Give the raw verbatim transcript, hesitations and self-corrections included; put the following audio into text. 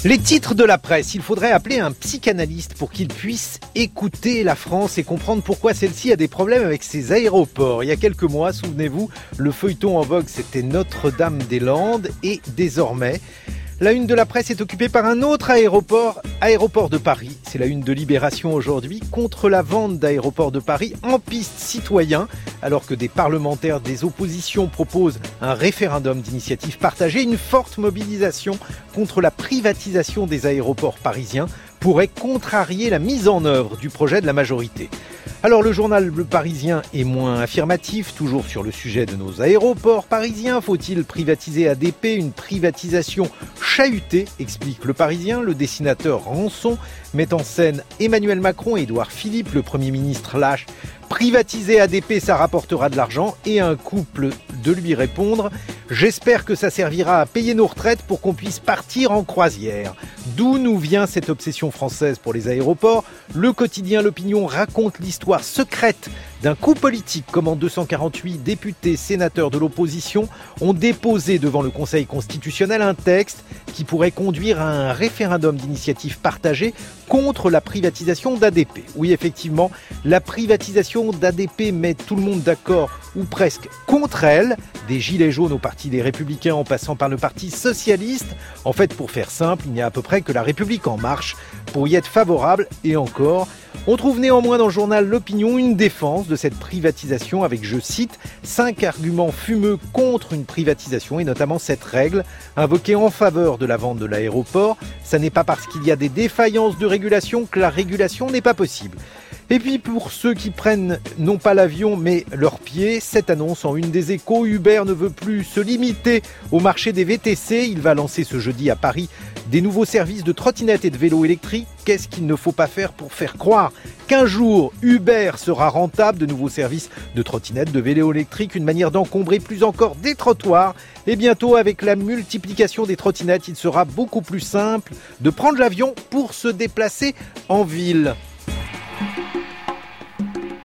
Les titres de la presse, il faudrait appeler un psychanalyste pour qu'il puisse écouter la France et comprendre pourquoi celle-ci a des problèmes avec ses aéroports. Il y a quelques mois, souvenez-vous, le feuilleton en vogue c'était Notre-Dame-des-Landes et désormais, la une de la presse est occupée par un autre aéroport, aéroport de Paris. C'est la une de Libération aujourd'hui, contre la vente d'aéroports de Paris en piste citoyen, alors que des parlementaires des oppositions proposent un référendum d'initiative partagée, une forte mobilisation contre la privatisation des aéroports parisiens pourrait contrarier la mise en œuvre du projet de la majorité. Alors le journal Le Parisien est moins affirmatif, toujours sur le sujet de nos aéroports parisiens. Faut-il privatiser A D P? Une privatisation chahutée, explique Le Parisien. Le dessinateur Rançon met en scène Emmanuel Macron et Édouard Philippe, le Premier ministre lâche. Privatiser A D P, ça rapportera de l'argent, et un couple de lui répondre « J'espère que ça servira à payer nos retraites pour qu'on puisse partir en croisière ». D'où nous vient cette obsession française pour les aéroports? Le quotidien L'Opinion raconte l'histoire secrète d'un coup politique, comme en deux cent quarante-huit députés, sénateurs de l'opposition ont déposé devant le Conseil constitutionnel un texte qui pourrait conduire à un référendum d'initiative partagée contre la privatisation d'A D P. Oui, effectivement, la privatisation d'A D P met tout le monde d'accord, ou presque contre elle, des gilets jaunes au parti des Républicains en passant par le parti socialiste. En fait, pour faire simple, il n'y a à peu près que la République en marche pour y être favorable, et encore. On trouve néanmoins dans le journal L'Opinion une défense de cette privatisation avec, je cite, cinq arguments fumeux contre une privatisation, et notamment cette règle invoquée en faveur de la vente de l'aéroport. Ça n'est pas parce qu'il y a des défaillances de régulation que la régulation n'est pas possible. Et puis pour ceux qui prennent non pas l'avion mais leurs pieds, cette annonce en une des Échos, Uber ne veut plus se limiter au marché des V T C. Il va lancer ce jeudi à Paris des nouveaux services de trottinettes et de vélos électriques. Qu'est-ce qu'il ne faut pas faire pour faire croire qu'un jour Uber sera rentable? De nouveaux services de trottinettes, de vélos électriques, une manière d'encombrer plus encore des trottoirs. Et bientôt, avec la multiplication des trottinettes, il sera beaucoup plus simple de prendre l'avion pour se déplacer en ville.